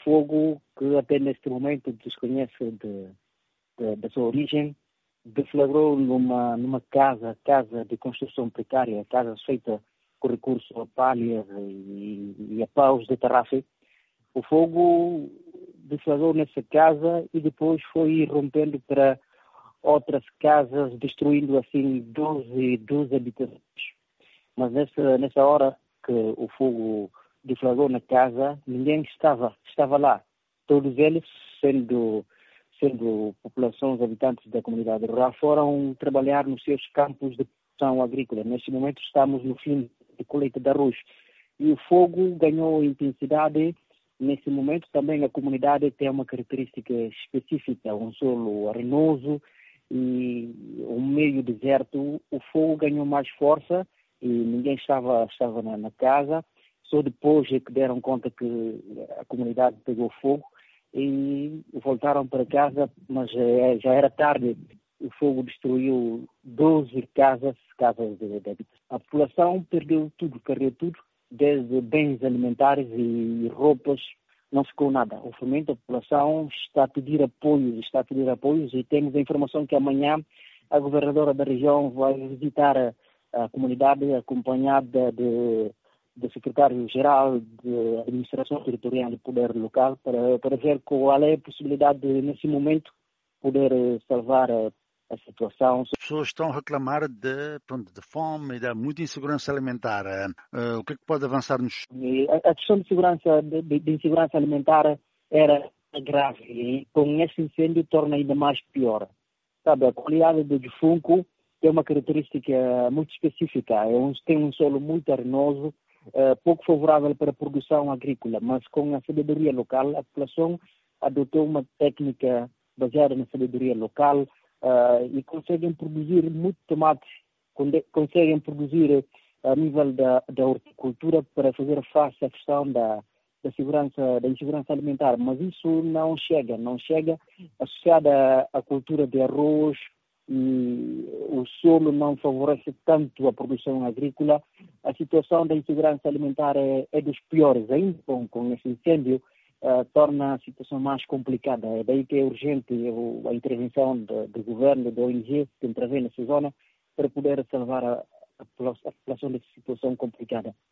fogo que até neste momento desconhece da sua origem, deflagrou numa casa de construção precária, casa feita com recurso a palhas e a paus de tarrafa. O fogo deflagrou nessa casa e depois foi rompendo para outras casas, destruindo assim 12 habitações. Mas nessa hora que o fogo deflagrou na casa, ninguém estava lá. Todos eles, sendo populações, habitantes da comunidade rural, foram trabalhar nos seus campos de produção agrícola. Neste momento estamos no fim de colheita de arroz. E o fogo ganhou intensidade. Nesse momento também a comunidade tem uma característica específica, um solo arenoso e um meio deserto. O fogo ganhou mais força e ninguém estava na casa. Só depois é que deram conta que a comunidade pegou fogo e voltaram para casa, mas já era tarde. O fogo destruiu 12 casas de habitação. A população perdeu tudo, desde bens alimentares e roupas, não ficou nada. O fomento, a população está a pedir apoios e temos a informação que amanhã a governadora da região vai visitar a comunidade acompanhada do secretário-geral de Administração Territorial e Poder Local para ver qual é a possibilidade de, nesse momento, poder salvar a situação. As pessoas estão a reclamar de fome e de muita insegurança alimentar. O que é que pode avançar-nos? A questão de insegurança alimentar era grave e com esse incêndio torna ainda mais pior. Sabe, a qualidade do defunto tem uma característica muito específica. Tem um solo muito arenoso, pouco favorável para a produção agrícola, mas com a sabedoria local, a população adotou uma técnica baseada na sabedoria local e conseguem produzir muito tomate, conseguem produzir a nível da horticultura para fazer face à questão da insegurança alimentar, mas isso não chega associada à cultura de arroz, e o solo não favorece tanto a produção agrícola. A situação da insegurança alimentar é dos piores, ainda com esse incêndio, torna a situação mais complicada. É daí que é urgente a intervenção do governo, da ONG, que intervém nessa zona, para poder salvar a população dessa situação complicada.